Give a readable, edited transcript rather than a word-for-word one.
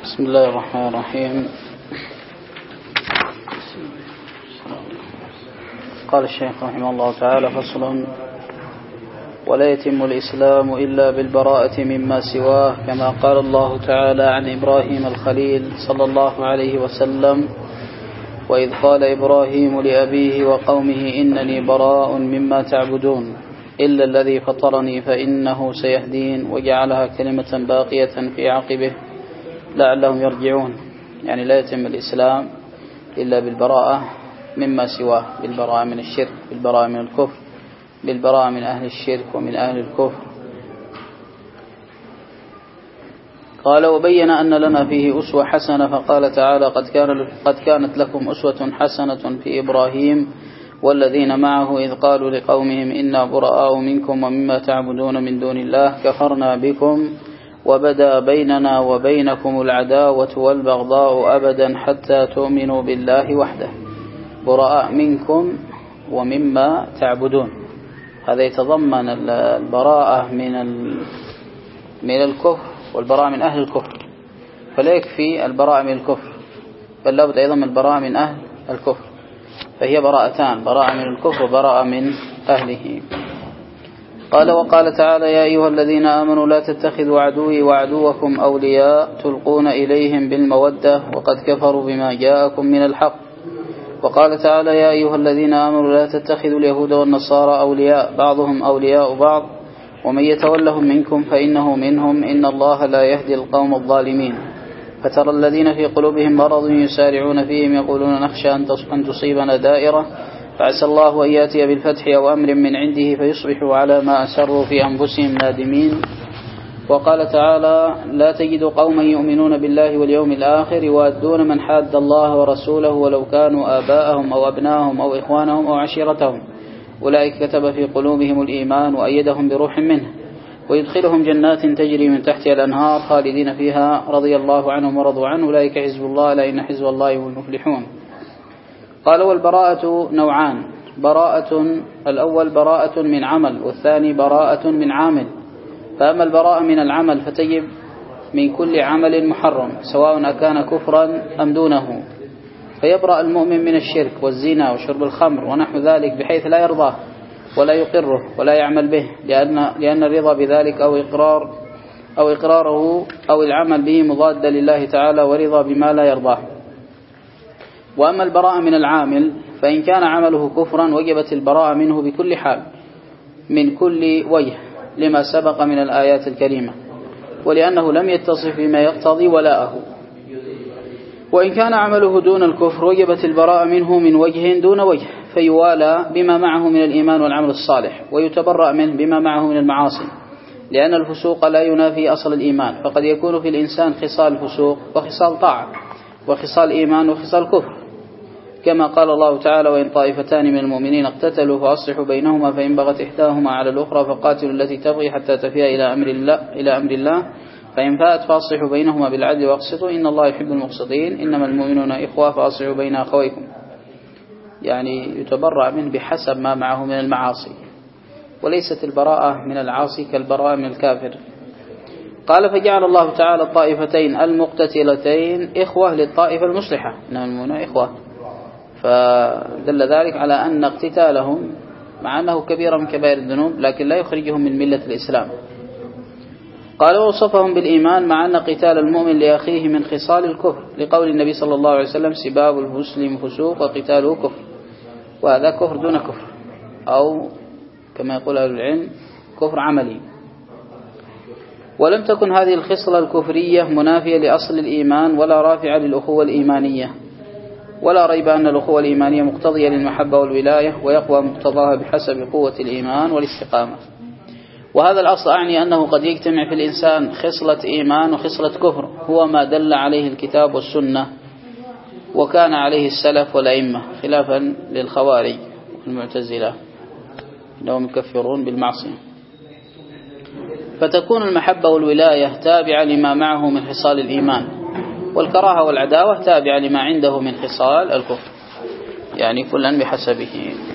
بسم الله الرحمن الرحيم. قال الشيخ رحمه الله تعالى: فصل: ولا يتم الإسلام إلا بالبراءة مما سواه، كما قال الله تعالى عن إبراهيم الخليل صلى الله عليه وسلم: وإذ قال إبراهيم لأبيه وقومه إنني براء مما تعبدون إلا الذي فطرني فإنه سيهدين، وجعلها كلمة باقية في عقبه لعلهم يرجعون. يعني لا يتم الإسلام إلا بالبراءة مما سواه، بالبراءة من الشرك، بالبراءة من الكفر، بالبراءة من أهل الشرك ومن أهل الكفر. قال: وبين أن لنا فيه أسوة حسنة، فقال تعالى: قد كانت لكم أسوة حسنة في إبراهيم والذين معه إذ قالوا لقومهم إنا براء منكم ومما تعبدون من دون الله كفرنا بكم وبدا بيننا وبينكم العداوة والبغضاء أبدا حتى تؤمنوا بالله وحده. براء منكم ومما تعبدون، هذا يتضمن البراءة من الكفر والبراءة من أهل الكفر، فلا يكفي البراءة من الكفر، بل لابد أيضا من البراءة من أهل الكفر، فهي براءتان: براءة من الكفر وبراءة من أهله. قال: وقال تعالى: يا أيها الذين آمنوا لا تتخذوا عدوي وعدوكم أولياء تلقون إليهم بالمودة وقد كفروا بما جاءكم من الحق. وقال تعالى: يا أيها الذين آمنوا لا تتخذوا اليهود والنصارى أولياء بعضهم أولياء بعض ومن يتولهم منكم فإنه منهم إن الله لا يهدي القوم الظالمين. فترى الذين في قلوبهم مرض يسارعون فيهم يقولون نخشى أن تصيبنا دائرة فعسى الله أن يأتي بالفتح أو أمر من عنده فيصبحوا على ما أسروا في أنفسهم نادمين. وقال تعالى: لا تجد قوما يؤمنون بالله واليوم الآخر يوادون من حاد الله ورسوله ولو كانوا آباءهم أو أبناءهم أو إخوانهم أو عشيرتهم أولئك كتب في قلوبهم الإيمان وأيدهم بروح منه ويدخلهم جنات تجري من تحتها الأنهار خالدين فيها رضي الله عنهم ورضوا عنه أولئك حزب الله ألا إن حزب الله هم المفلحون. قال: والبراءة نوعان: براءة الأول براءة من عمل، والثاني براءة من عامل. فأما البراءة من العمل فتجب من كل عمل محرم سواء أكان كفرا أم دونه، فيبرأ المؤمن من الشرك والزنا وشرب الخمر ونحو ذلك بحيث لا يرضاه ولا يقره ولا يعمل به، لأن الرضا بذلك أو إقراره أو العمل به مضاد لله تعالى ورضا بما لا يرضاه. وأما البراءة من العامل فإن كان عمله كفرا وجبت البراءة منه بكل حال من كل وجه لما سبق من الآيات الكريمة، ولأنه لم يتصف بما يقتضي ولاءه. وإن كان عمله دون الكفر وجبت البراءة منه من وجه دون وجه، فيوالى بما معه من الإيمان والعمل الصالح ويتبرأ منه بما معه من المعاصي، لأن الفسوق لا ينافي أصل الإيمان، فقد يكون في الإنسان خصال فسوق وخصال طاعة وخصال إيمان وخصال كفر، كما قال الله تعالى: وإن طائفتان من المؤمنين اقتتلوا فأصلحوا بينهما فإن بغت إحداهما على الأخرى فقاتلوا التي تبغي حتى تفيء إلى أمر الله فإن فاءت فأصلحوا بينهما بالعدل واقسطوا إن الله يحب المقسطين إنما المؤمنون إخوة فأصلحوا بين أخويكم. يعني يتبرأ منه بحسب ما معه من المعاصي، وليست البراءة من العاصي كالبراءة من الكافر. قال: فجعل الله تعالى الطائفتين المقتتلتين إخوة للطائفة المصلحة، إنما المؤمنون إخوة، فدل ذلك على أن اقتتالهم مع أنه كبيرة من كبائر الذنوب لكن لا يخرجهم من ملة الإسلام. قال: ووصفهم بالإيمان مع أن قتال المؤمن لأخيه من خصال الكفر، لقول النبي صلى الله عليه وسلم: سباب المسلم فسوق وقتاله كفر، وهذا كفر دون كفر، أو كما يقول أهل العلم كفر عملي. ولم تكن هذه الخصلة الكفرية منافية لأصل الإيمان ولا رافعة للأخوة الإيمانية، ولا ريب أن الأخوة الإيمانية مقتضية للمحبة والولاية ويقوى مقتضاها بحسب قوة الإيمان والاستقامة. وهذا الأصل أعني أنه قد يجتمع في الإنسان خصلة إيمان وخصلة كفر، هو ما دل عليه الكتاب والسنة وكان عليه السلف والأئمة، خلافا للخوارج والمعتزلة إنهم يكفرون بالمعصية. فتكون المحبة والولاية تابعة لما معه من خصال الإيمان، والكراهة والعداوة تابعة لما عنده من خصال الكفر، يعني كلا بحسبه.